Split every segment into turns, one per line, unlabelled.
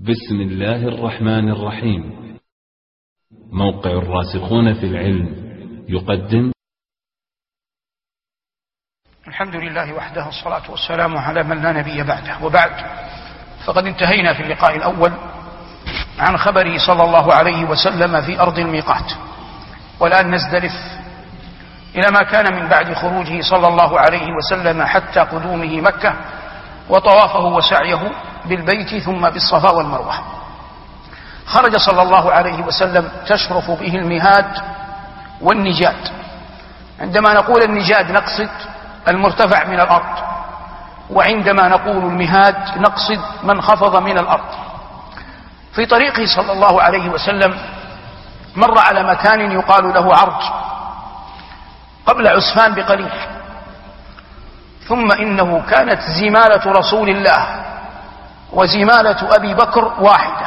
بسم الله الرحمن الرحيم. موقع الراسخون في العلم يقدم.
الحمد لله وحده، الصلاة والسلام على من لا نبي بعده، وبعد، فقد انتهينا في اللقاء الأول عن خبره صلى الله عليه وسلم في أرض الميقات، والآن نزدلف إلى ما كان من بعد خروجه صلى الله عليه وسلم حتى قدومه مكة وطوافه وسعيه بالبيت ثم بالصفا والمروة. خرج صلى الله عليه وسلم تشرف به المهاد والنجاد. عندما نقول النجاد نقصد المرتفع من الأرض، وعندما نقول المهاد نقصد من خفض من الأرض. في طريقه صلى الله عليه وسلم مر على مكان يقال له عرج قبل عسفان بقليل، ثم إنه كانت زمالة رسول الله وزمالة أبي بكر واحدة،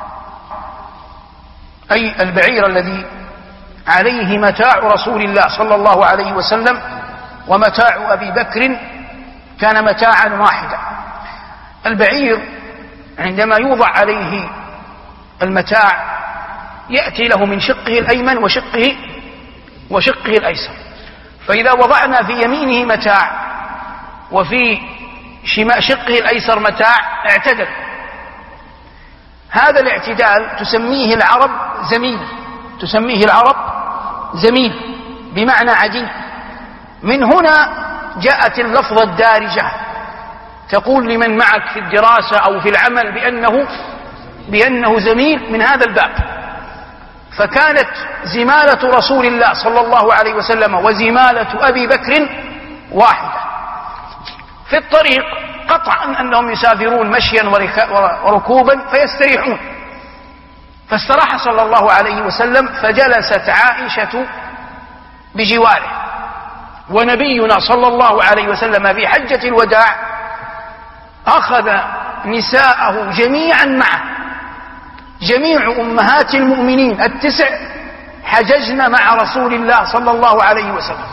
أي البعير الذي عليه متاع رسول الله صلى الله عليه وسلم ومتاع أبي بكر كان متاعا واحدا. البعير عندما يوضع عليه المتاع يأتي له من شقه الأيمن وشقه الأيسر، فإذا وضعنا في يمينه متاع وفي شقه الأيسر متاع اعتدل. هذا الاعتدال تسميه العرب زميل بمعنى عديل. من هنا جاءت اللفظة الدارجة تقول لمن معك في الدراسة أو في العمل بأنه زميل من هذا الباب. فكانت زمالة رسول الله صلى الله عليه وسلم وزمالة أبي بكر واحدة. في الطريق قطعا أنهم يسافرون مشيا وركوبا فيستريحون، فاستراح صلى الله عليه وسلم، فجلست عائشة بجواره، ونبينا صلى الله عليه وسلم في حجة الوداع أخذ نساءه جميعا معه. جميع أمهات المؤمنين 9 حججن مع رسول الله صلى الله عليه وسلم.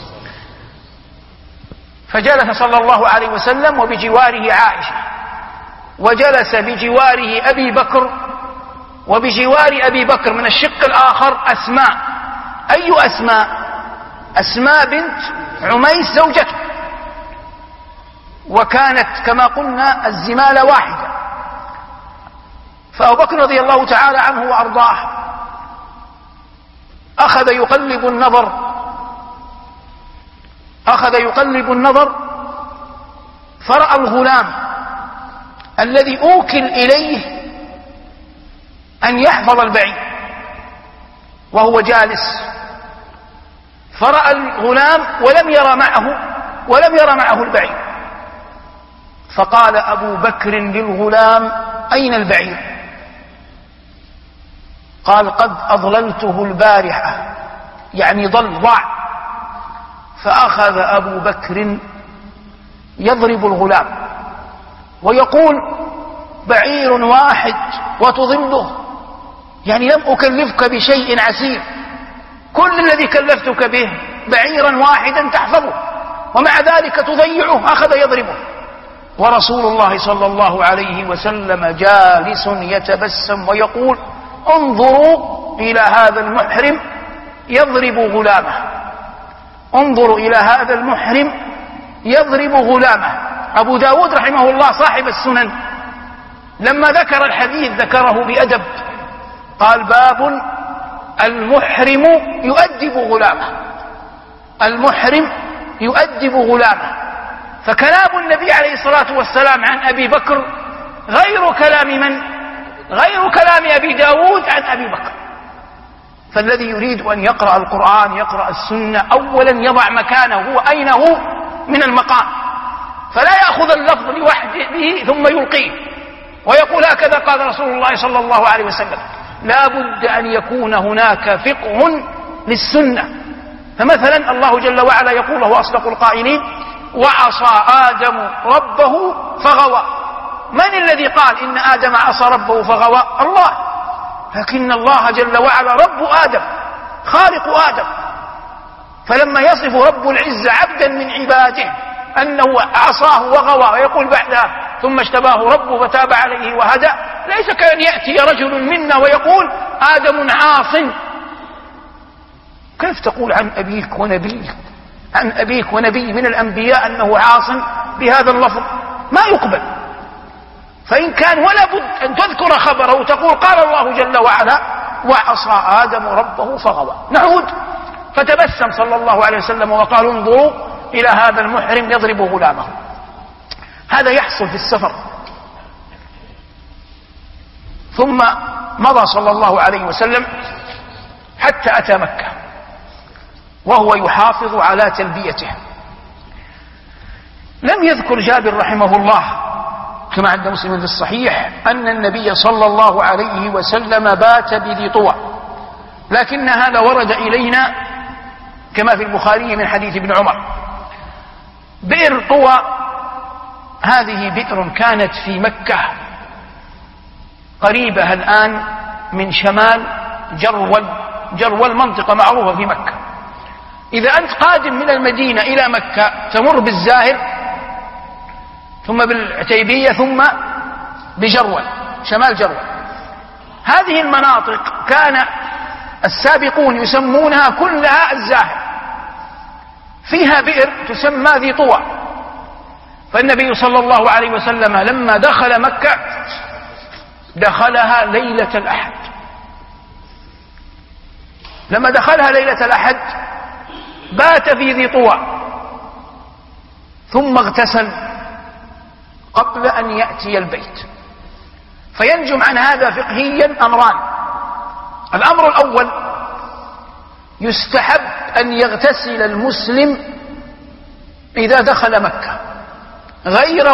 فجلس صلى الله عليه وسلم وبجواره عائشة، وجلس بجواره أبي بكر، وبجوار أبي بكر من الشق الآخر أسماء. أي أسماء؟ أسماء بنت عميس زوجته، وكانت كما قلنا الزمالة واحدة. فأبو بكر رضي الله تعالى عنه وأرضاه أخذ يقلب النظر فرأى الغلام الذي أوكل إليه أن يحفظ البعير وهو جالس، فرأى الغلام ولم يرى معه البعير، فقال أبو بكر للغلام: أين البعير؟ قال: قد أضللته البارحة، يعني ضاع. فأخذ أبو بكر يضرب الغلام ويقول: بعير واحد وتضله، يعني لم أكلفك بشيء عسير، كل الذي كلفتك به بعيرا واحدا تحفظه، ومع ذلك تضيعه. أخذ يضربه، ورسول الله صلى الله عليه وسلم جالس يتبسم ويقول: انظروا إلى هذا المحرم يضرب غلامه، انظروا إلى هذا المحرم يضرب غلامه. أبو داود رحمه الله صاحب السنن لما ذكر الحديث ذكره بأدب، قال: باب المحرم يؤدب غلامه، المحرم يؤدب غلامه. فكلام النبي عليه الصلاة والسلام عن أبي بكر غير كلام من؟ غير كلام أبي داود عن أبي بكر. فالذي يريد أن يقرأ القرآن يقرأ السنة أولا يضع مكانه أين هو من المقام، فلا يأخذ اللفظ لوحده ثم يلقيه ويقول هكذا قال رسول الله صلى الله عليه وسلم. لا بد أن يكون هناك فقه للسنة. فمثلا الله جل وعلا يقول وهو أصدق القائلين: وعصى آدم ربه فغوى. من الذي قال إن آدم عصى ربه فغوى؟ الله. لكن الله جل وعلا رب آدم، خالق آدم. فلما يصف رب العزة عبدا من عباده أنه عصاه وغوى، ويقول بعدها: ثم اجتباه ربه فتاب عليه وهدى، ليس كأن يأتي رجل منا ويقول آدم عاص. كيف تقول عن أبيك ونبيك، عن أبيك ونبي من الأنبياء أنه عاص بهذا اللفظ؟ ما يقبل. فإن كان ولا بد أن تذكر خبره، تقول قال الله جل وعلا وعصى آدم ربه فغوى. نعود، فتبسم صلى الله عليه وسلم وقال انظروا إلى هذا المحرم يضرب غلامه. هذا يحصل في السفر. ثم مضى صلى الله عليه وسلم حتى أتى مكة وهو يحافظ على تلبيته. لم يذكر جابر رحمه الله كما عند مسلم في الصحيح أن النبي صلى الله عليه وسلم بات بذي طوى، لكن هذا ورد إلينا كما في البخاري من حديث ابن عمر. بئر طوى هذه بئر كانت في مكة قريبة الآن من شمال جرول منطقة معروفة في مكة. إذا أنت قادم من المدينة إلى مكة تمر بالزاهر ثم بالعتيبية ثم بجرول، شمال جرول. هذه المناطق كان السابقون يسمونها كلها الزاهر، فيها بئر تسمى ذي طوى. فالنبي صلى الله عليه وسلم لما دخل مكة دخلها ليلة الأحد. لما دخلها ليلة الأحد بات في ذي طوى ثم اغتسل قبل أن يأتي البيت. فينجم عن هذا فقهيا أمران. الأمر الأول يستحب أن يغتسل المسلم إذا دخل مكة غير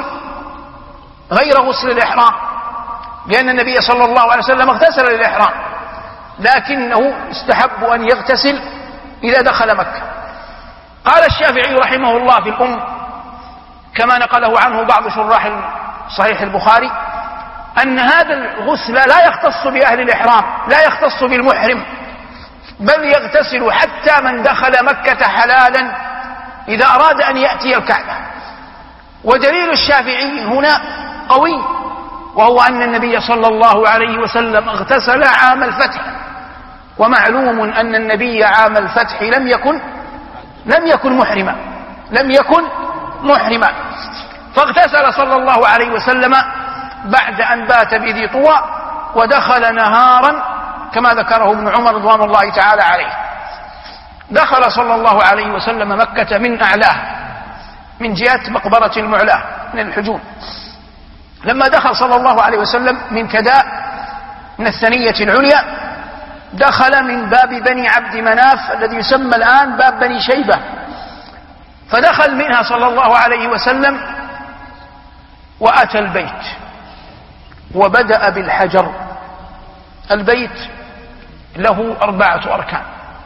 غسل الإحرام، لأن النبي صلى الله عليه وسلم اغتسل للإحرام، لكنه يستحب أن يغتسل إذا دخل مكة. قال الشافعي رحمه الله في الأم كما نقله عنه بعض شراح صحيح البخاري أن هذا الغسل لا يختص بأهل الإحرام، لا يختص بالمحرم، بل يغتسل حتى من دخل مكة حلالا إذا أراد أن يأتي الكعبة. ودليل الشافعي هنا قوي، وهو أن النبي صلى الله عليه وسلم اغتسل عام الفتح، ومعلوم أن النبي عام الفتح لم يكن محرما، فاغتسل صلى الله عليه وسلم بعد أن بات بذي طوى ودخل نهارا كما ذكره ابن عمر رضوان الله تعالى عليه. دخل صلى الله عليه وسلم مكة من أعلاه، من جهة مقبرة المعلاه من الحجون. لما دخل صلى الله عليه وسلم من كداء من الثنية العليا دخل من باب بني عبد مناف الذي يسمى الآن باب بني شيبة، فدخل منها صلى الله عليه وسلم وأتى البيت وبدأ بالحجر. البيت له 4 أركان: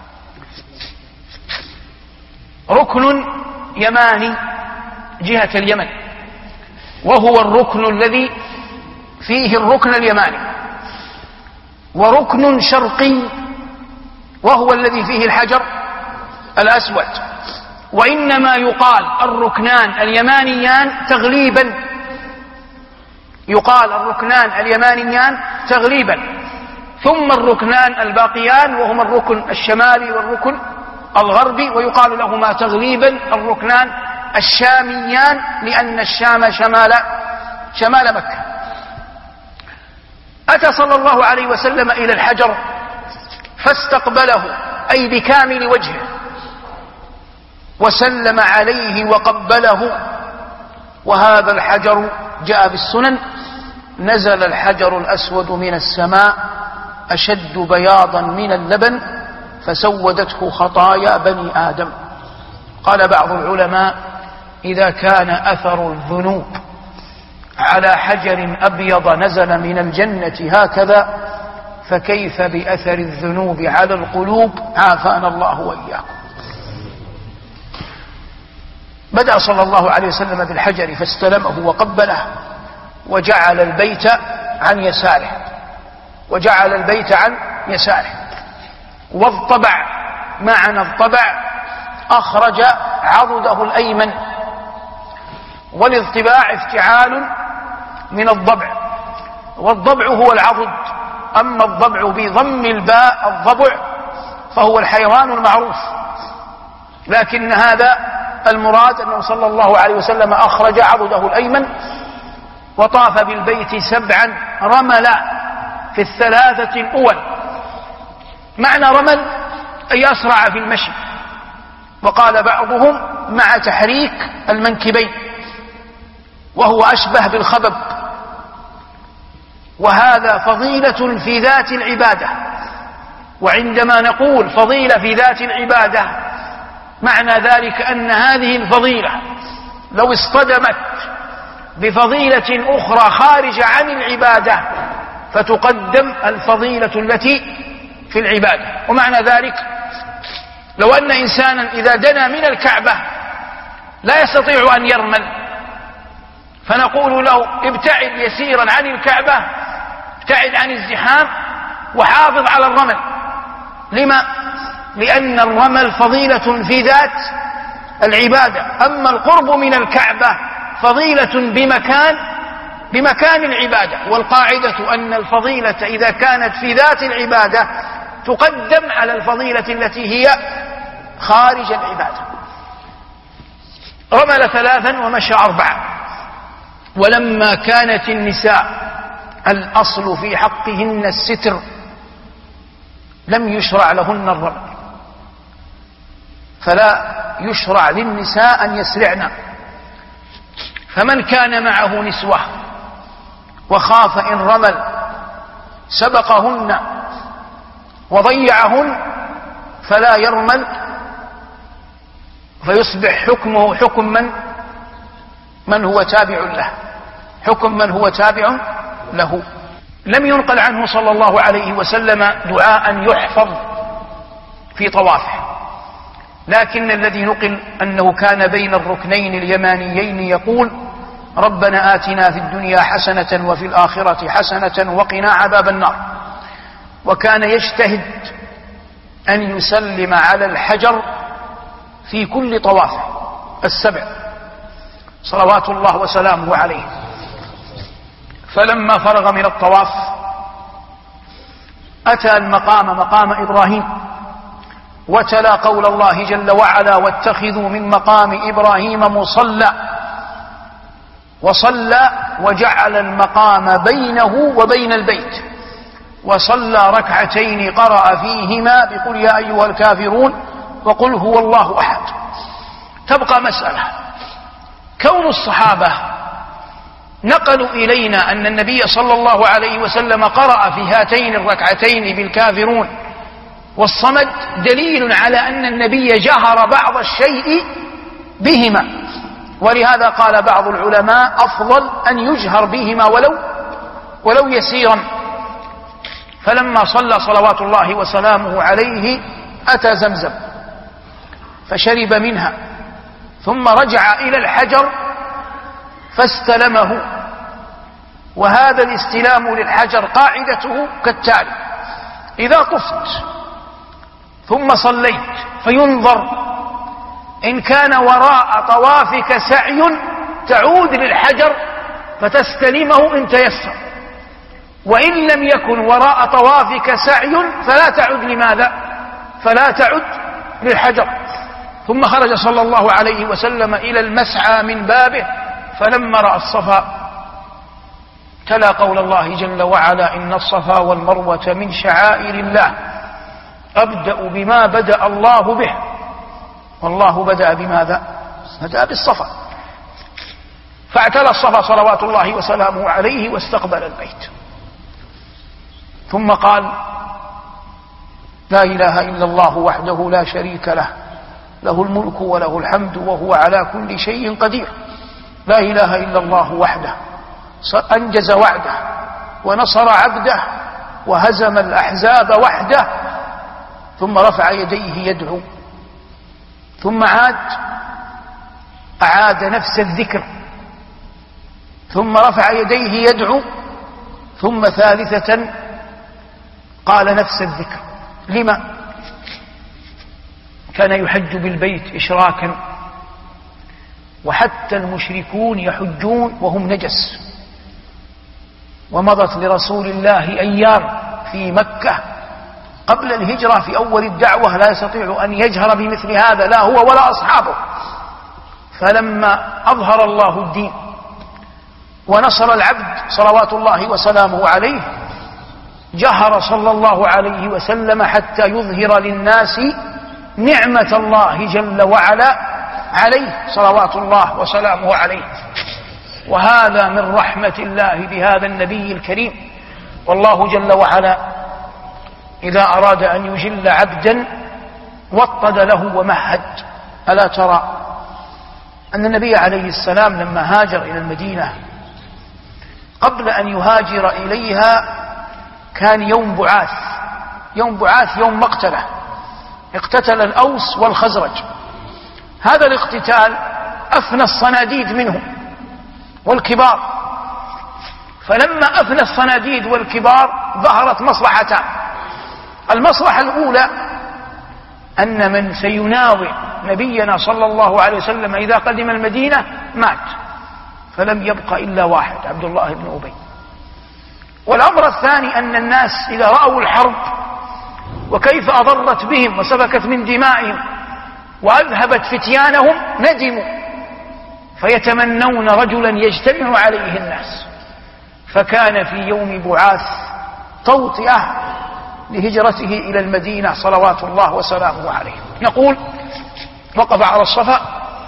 ركن يماني جهة اليمن، وهو الركن الذي فيه الركن اليماني، وركن شرقي وهو الذي فيه الحجر الأسود. وإنما يقال الركنان اليمانيان تغليبا، يقال الركنان اليمانيان تغليبا، ثم الركنان الباقيان وهما الركن الشمالي والركن الغربي، ويقال لهما تغليبا الركنان الشاميان لأن الشام شمال مكة. أتى صلى الله عليه وسلم إلى الحجر فاستقبله أي بكامل وجهه وسلم عليه وقبله. وهذا الحجر جاء بالسنن نزل الحجر الأسود من السماء أشد بياضا من اللبن فسودته خطايا بني آدم. قال بعض العلماء إذا كان أثر الذنوب على حجر أبيض نزل من الجنة هكذا فكيف بأثر الذنوب على القلوب، عافانا الله وإياكم. بدأ صلى الله عليه وسلم بالحجر فاستلمه وقبله وجعل البيت عن يساره، واضطبع. معنى الطبع أخرج عضده الأيمن، والاضطباع افتعال من الضبع، والضبع هو العضد. أما الضبع بضم الباء الضبع فهو الحيوان المعروف، لكن هذا المراد أنه صلى الله عليه وسلم أخرج عضده الأيمن وطاف بالبيت 7 رمل في 3 الأول. معنى رمل أي أسرع في المشي، وقال بعضهم مع تحريك المنكبين، وهو أشبه بالخبب. وهذا فضيلة في ذات العبادة. وعندما نقول فضيلة في ذات العبادة معنى ذلك أن هذه الفضيلة لو اصطدمت بفضيلة أخرى خارجة عن العبادة فتقدم الفضيلة التي في العبادة. ومعنى ذلك لو أن إنسانا إذا دنا من الكعبة لا يستطيع أن يرمل، فنقول له ابتعد يسيرا عن الكعبة، ابتعد عن الزحام وحافظ على الرمل. لما؟ لأن الرمل فضيلة في ذات العبادة، أما القرب من الكعبة فضيلة بمكان العبادة. والقاعدة أن الفضيلة إذا كانت في ذات العبادة تقدم على الفضيلة التي هي خارج العبادة. رمل 3 ومشى 4. ولما كانت النساء الأصل في حقهن الستر لم يشرع لهن الرمل، فلا يشرع للنساء أن يسرعن. فمن كان معه نسوة وخاف إن رمل سبقهن وضيعهن فلا يرمل، فيصبح حكمه حكم من هو تابع له، حكم من هو تابع له. لم ينقل عنه صلى الله عليه وسلم دعاء يحفظ في طوافه، لكن الذي نقل أنه كان بين الركنين اليمانيين يقول: ربنا آتنا في الدنيا حسنة وفي الآخرة حسنة وقنا عذاب النار. وكان يجتهد أن يسلم على الحجر في كل طوافه 7 صلوات الله وسلامه عليه. فلما فرغ من الطواف أتى المقام مقام إبراهيم وتلا قول الله جل وعلا: واتخذوا من مقام إبراهيم مصلى، وصلى وجعل المقام بينه وبين البيت، وصلى 2 ركعتين قرأ فيهما بقل يا أيها الكافرون وقل هو الله أحد. تبقى مسألة: كون الصحابة نقلوا إلينا أن النبي صلى الله عليه وسلم قرأ في هاتين 2 ركعتين بالكافرون والصمد دليل على أن النبي جهر بعض الشيء بهما، ولهذا قال بعض العلماء: أفضل أن يجهر بهما ولو يسيرا. فلما صلى صلوات الله وسلامه عليه أتى زمزم فشرب منها، ثم رجع إلى الحجر فاستلمه. وهذا الاستلام للحجر قاعدته كالتالي: إذا طفت ثم صليت فينظر إن كان وراء طوافك سعي تعود للحجر فتستلمه إن تيسر، وإن لم يكن وراء طوافك سعي فلا تعد. لماذا؟ فلا تعد للحجر. ثم خرج صلى الله عليه وسلم إلى المسعى من بابه، فلما رأى الصفا تلا قول الله جل وعلا: إن الصفا والمروة من شعائر الله أبدأ بما بدأ الله به. والله بدأ بماذا؟ بدأ بالصفا. فاعتلى الصفا صلوات الله وسلامه عليه واستقبل البيت، ثم قال: لا إله إلا الله وحده لا شريك له، له الملك وله الحمد وهو على كل شيء قدير. لا إله إلا الله وحده أنجز وعده ونصر عبده وهزم الأحزاب وحده. ثم رفع يديه يدعو، ثم أعاد نفس الذكر، ثم رفع يديه يدعو، ثم 3 قال نفس الذكر. لما؟ كان يحج بالبيت إشراكا، وحتى المشركون يحجون وهم نجس، ومضت لرسول الله أيام في مكة قبل الهجرة في أول الدعوة لا يستطيع أن يجهر بمثل هذا لا هو ولا أصحابه. فلما أظهر الله الدين ونصر العبد صلوات الله وسلامه عليه جهر صلى الله عليه وسلم حتى يظهر للناس نعمة الله جل وعلا عليه صلوات الله وسلامه عليه. وهذا من رحمة الله بهذا النبي الكريم. والله جل وعلا إذا أراد أن يجل عبدا وطد له ومهد. ألا ترى أن النبي عليه السلام لما هاجر إلى المدينة قبل أن يهاجر إليها كان يوم بعاث، يوم مقتله، اقتتل الأوس والخزرج. هذا الاقتتال أفنى الصناديد منهم والكبار، فلما أفنى الصناديد والكبار ظهرت مصلحتان. المصلحة الأولى أن من سيناوئ نبينا صلى الله عليه وسلم إذا قدم المدينة مات، فلم يبق إلا واحد، عبد الله بن أبي. والأمر الثاني أن الناس إذا رأوا الحرب وكيف أضرت بهم وسفكت من دمائهم وأذهبت فتيانهم ندموا، فيتمنون رجلا يجتمع عليه الناس. فكان في يوم بعاث توطئة لهجرته إلى المدينة صلوات الله وسلامه عليه. نقول وقف على الصفا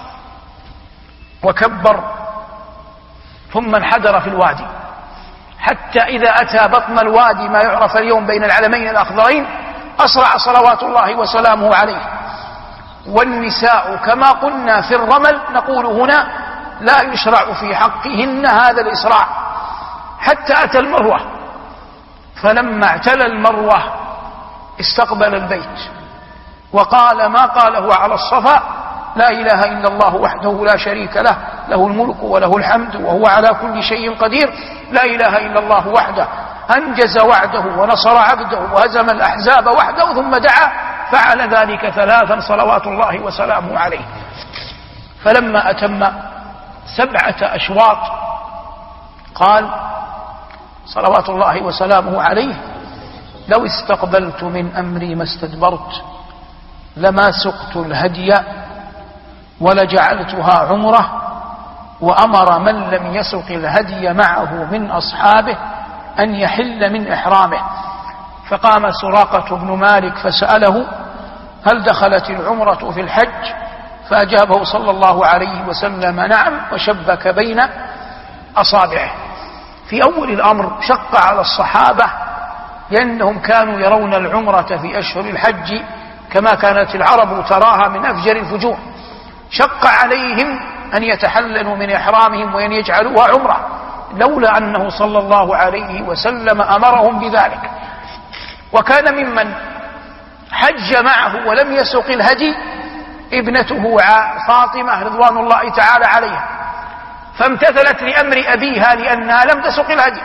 وكبر ثم انحدر في الوادي حتى إذا أتى بطن الوادي ما يعرف اليوم بين العلمين الأخضرين أسرع صلوات الله وسلامه عليه. والنساء كما قلنا في الرمل نقول هنا لا يشرع في حقهن هذا الإسراع حتى أتى المروة. فلما اعتلى المروة استقبل البيت وقال ما قاله على الصفا: لا إله إلا الله وحده لا شريك له، له الملك وله الحمد وهو على كل شيء قدير، لا إله إلا الله وحده أنجز وعده ونصر عبده وهزم الأحزاب وحده. ثم دعا فعل ذلك 3 صلوات الله وسلامه عليه. فلما أتم 7 أشواط قال صلوات الله وسلامه عليه: لو استقبلت من أمري ما استدبرت، لما سقت الهدي ولجعلتها عمره. وأمر من لم يسق الهدي معه من أصحابه أن يحل من إحرامه. فقام سراقة بن مالك فسأله: هل دخلت العمرة في الحج؟ فأجابه صلى الله عليه وسلم: نعم، وشبك بين أصابعه. في أول الأمر شق على الصحابة لأنهم كانوا يرون العمرة في أشهر الحج كما كانت العرب تراها من أفجر الفجور. شق عليهم أن يتحللوا من إحرامهم وأن يجعلوها عمرة، لولا أنه صلى الله عليه وسلم أمرهم بذلك. وكان ممن حج معه ولم يسق الهدي ابنته فاطمة رضوان الله تعالى عليها، فامتثلت لأمر أبيها لأنها لم تسق الهدي،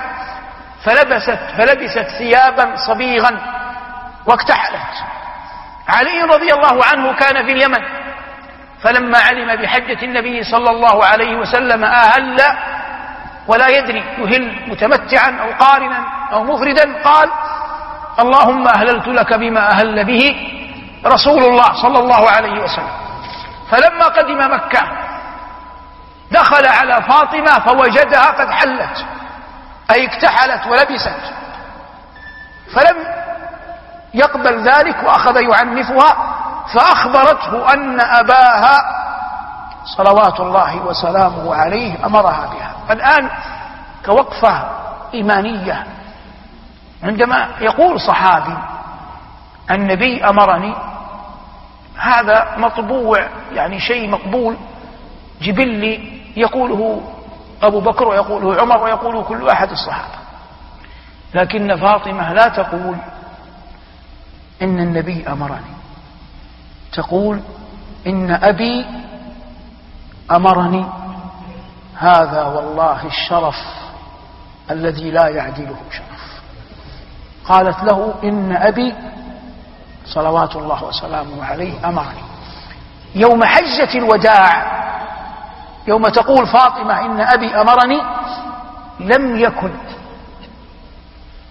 فلبست ثيابا صبيغا واكتحلت. علي رضي الله عنه كان في اليمن، فلما علم بحجة النبي صلى الله عليه وسلم أهل ولا يدري يهل متمتعا أو قارنا أو مفردا، قال: اللهم أهللت لك بما أهل به رسول الله صلى الله عليه وسلم. فلما قدم مكة دخل على فاطمة فوجدها قد حلت، أي اكتحلت ولبست، فلم يقبل ذلك وأخذ يعنفها، فأخبرته أن أباها صلوات الله وسلامه عليه أمرها بها. الآن كوقفة إيمانية عندما يقول صحابي: النبي أمرني، هذا مطبوع، يعني شيء مقبول جبلي يقوله أبو بكر ويقوله عمر ويقوله كل أحد الصحابة. لكن فاطمة لا تقول إن النبي أمرني، تقول إن أبي أمرني. هذا والله الشرف الذي لا يعدله شرف. قالت له: إن أبي صلوات الله وسلامه عليه أمرني. يوم حجة الوداع يوم تقول فاطمة إن أبي أمرني لم يكن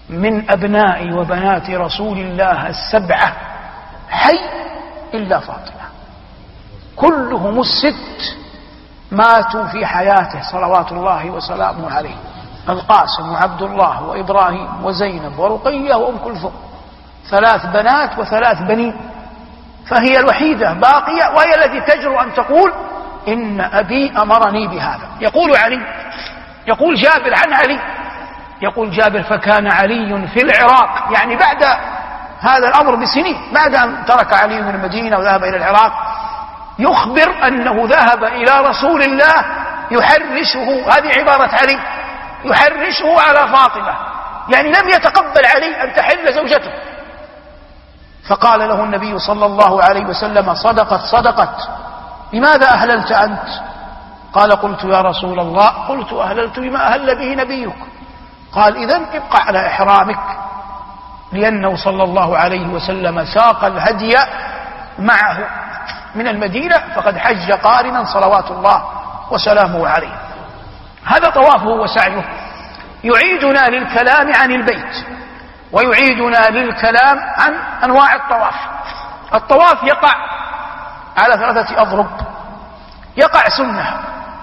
من أبناء وبنات رسول الله 7 حي إلا فاطمة، كلهم 6 ماتوا في حياته صلوات الله وسلامه عليه: القاسم وعبد الله وإبراهيم وزينب ورقية وأم كلثوم، 3 بنات و3 بنين، فهي الوحيدة باقية، وهي التي تجرؤ أن تقول: إن أبي أمرني بهذا. يقول علي، يقول جابر عن علي، يقول جابر: فكان علي في العراق، يعني بعد هذا الأمر بسنين، بعد أن ترك علي من المدينة وذهب إلى العراق، يخبر أنه ذهب إلى رسول الله يحرشه، هذه عبارة علي، يحرشه على فاطمة، يعني لم يتقبل علي أن تحل زوجته. فقال له النبي صلى الله عليه وسلم: صدقت. لماذا أهللت أنت؟ قال: قلت يا رسول الله، قلت أهللت بما أهل به نبيك. قال: إذن ابقى على إحرامك، لأنه صلى الله عليه وسلم ساق الهدي معه من المدينة، فقد حج قارنا صلوات الله وسلامه عليه. هذا طوافه وسعيه يعيدنا للكلام عن البيت، ويعيدنا للكلام عن أنواع الطواف. الطواف يقع على 3 أضرب: يقع سنة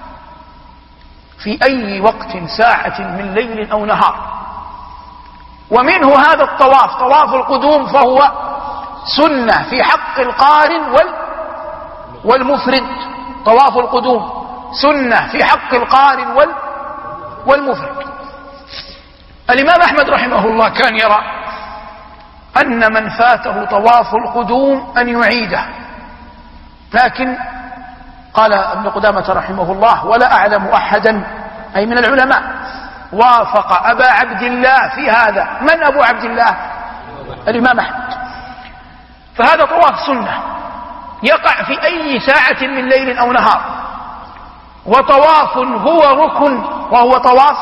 في أي وقت، ساعة من ليل أو نهار، ومنه هذا الطواف طواف القدوم، فهو سنة في حق القارن والمفرد. طواف القدوم سنة في حق القارن والمفرد. الإمام أحمد رحمه الله كان يرى أن من فاته طواف القدوم أن يعيده، لكن قال ابن قدامة رحمه الله: ولا أعلم أحدا، أي من العلماء، وافق أبا عبد الله في هذا. من أبو عبد الله؟ الإمام أحمد. فهذا طواف سنة يقع في أي ساعة من ليل أو نهار، وطواف هو ركن، وهو طواف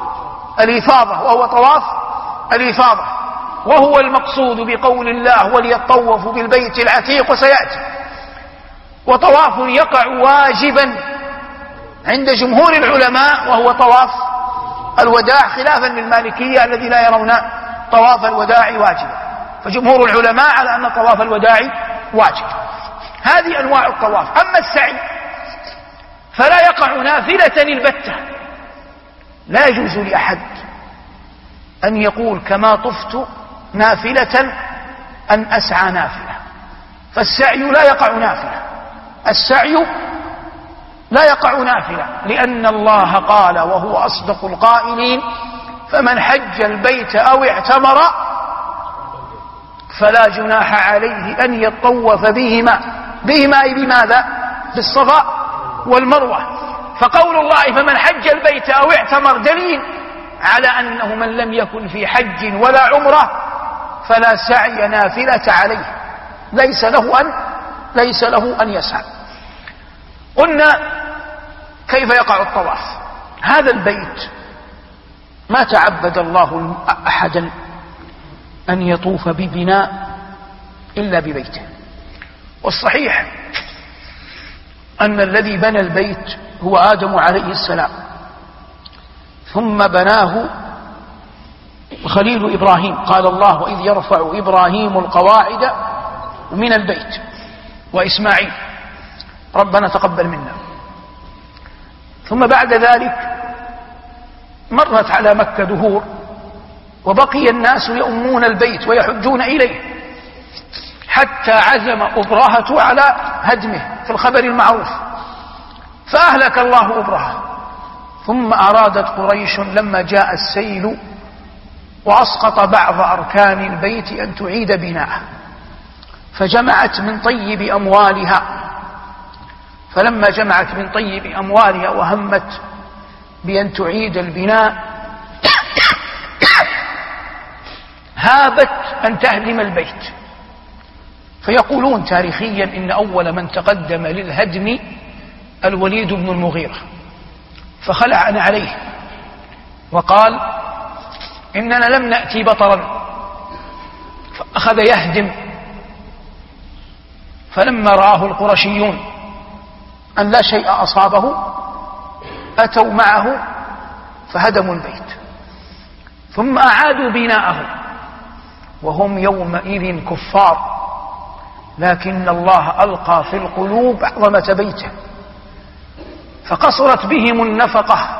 الإفاضة، وهو المقصود بقول الله: وليطوفوا بالبيت العتيق، وسيأتي. وطواف يقع واجبا عند جمهور العلماء، وهو طواف الوداع، خلافا للمالكية الذي لا يرون طواف الوداع واجبا، فجمهور العلماء على أن طواف الوداع واجب. هذه أنواع الطواف. أما السعي فلا يقع نافلة البتة، لا يجوز لأحد أن يقول: كما طفت نافلة أن أسعى نافلة. فالسعي لا يقع نافلة، السعي لا يقع نافلة، لأن الله قال وهو أصدق القائلين: فمن حج البيت أو اعتمر فلا جناح عليه أن يطوف بهما أي بماذا؟ بالصفا والمروة. فقول الله فمن حج البيت أو اعتمر دليل على أنه من لم يكن في حج ولا عمرة فلا سعي نافلة عليه، ليس له أن يسعى. قلنا كيف يقع الطواف؟ هذا البيت ما تعبد الله أحدا أن يطوف ببناء إلا ببيته، والصحيح أن الذي بنى البيت هو آدم عليه السلام، ثم بناه خليل إبراهيم. قال الله: وإذ يرفع إبراهيم القواعد من البيت وإسماعيل ربنا تقبل منا. ثم بعد ذلك مرت على مكة دهور، وبقي الناس يؤمون البيت ويحجون إليه، حتى عزم أبرهة على هدمه في الخبر المعروف، فأهلك الله أبرهة. ثم أرادت قريش لما جاء السيل وأسقط بعض أركان البيت أن تعيد بناءه، فجمعت من طيب أموالها. فلما جمعت من طيب أموالها وهمت بأن تعيد البناء، هابت أن تهدم البيت. فيقولون تاريخيا إن أول من تقدم للهدم الوليد بن المغيرة، فخلع عليه وقال: إننا لم نأتي بطرا، فأخذ يهدم. فلما رآه القرشيون أن لا شيء أصابه أتوا معه فهدموا البيت. ثم أعادوا بناءه وهم يومئذ كفار، لكن الله ألقى في القلوب عظمة بيته فقصرت بهم النفقة،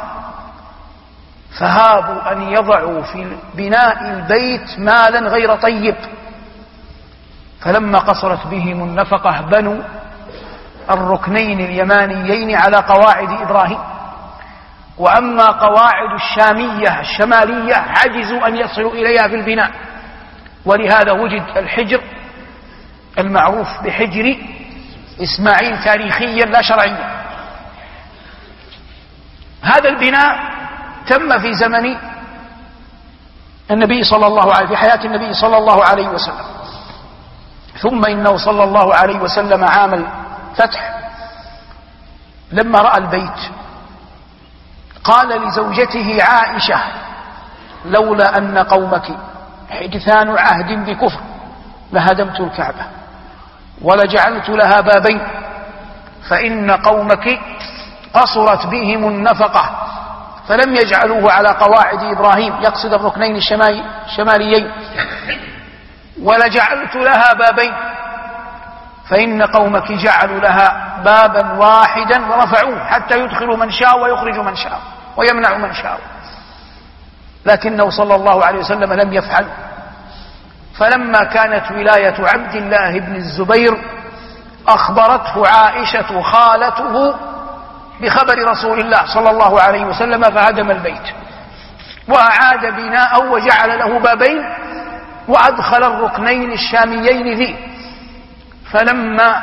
فهابوا أن يضعوا في بناء البيت مالا غير طيب. فلما قصرت بهم النفقة بنوا الركنين اليمانيين على قواعد إبراهيم، وأما قواعد الشامية الشمالية عجزوا أن يصلوا إليها في البناء، ولهذا وجد الحجر المعروف بحجر إسماعيل تاريخيا لا شرعيا. هذا البناء تم في زمن النبي صلى الله عليه في حياة النبي صلى الله عليه وسلم، ثم إنه صلى الله عليه وسلم عام الفتح لما رأى البيت قال لزوجته عائشة: لولا أن قومك حدثان عهد بكفر لهدمت الكعبة ولجعلت لها بابين، فإن قومك قصرت بهم النفقة فلم يجعلوه على قواعد إبراهيم، يقصد الركنين الشماليين، ولجعلت لها بابين، فإن قومك جعلوا لها بابا واحدا ورفعوه حتى يدخلوا من شاء ويخرجوا من شاء ويمنعوا من شاء، لكنه صلى الله عليه وسلم لم يفعل. فلما كانت ولاية عبد الله بن الزبير أخبرته عائشة خالته بخبر رسول الله صلى الله عليه وسلم فهدم البيت وأعاد بناءه وجعل له بابين وأدخل الركنين الشاميين فيه. فلما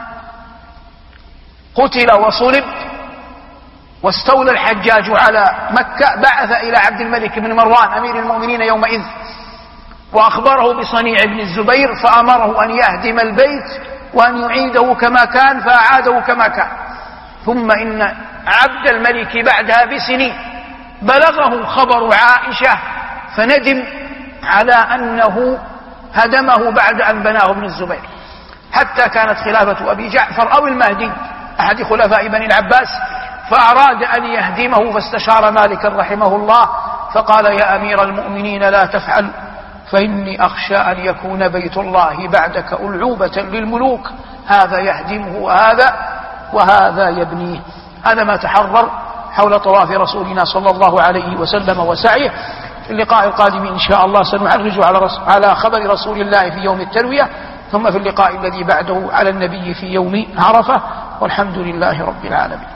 قتل وصلب واستولى الحجاج على مكة بعث إلى عبد الملك بن مروان أمير المؤمنين يومئذ وأخبره بصنيع ابن الزبير، فأمره أن يهدم البيت وأن يعيده كما كان، فأعاده كما كان. ثم إن عبد الملك بعدها بسنين بلغه خبر عائشة فندم على أنه هدمه بعد أن بناه ابن الزبير، حتى كانت خلافة أبي جعفر أو المهدي أحد خلفاء بني العباس فأراد أن يهدمه، فاستشار مالكا رحمه الله فقال: يا أمير المؤمنين لا تفعل، فإني أخشى أن يكون بيت الله بعدك ألعوبة للملوك، هذا يهدمه وهذا يبنيه. هذا ما تحرر حول طواف رسولنا صلى الله عليه وسلم وسعيه. في اللقاء القادم إن شاء الله سنعرج على خبر رسول الله في يوم التروية، ثم في اللقاء الذي بعده على النبي في يوم عرفة، والحمد لله رب العالمين.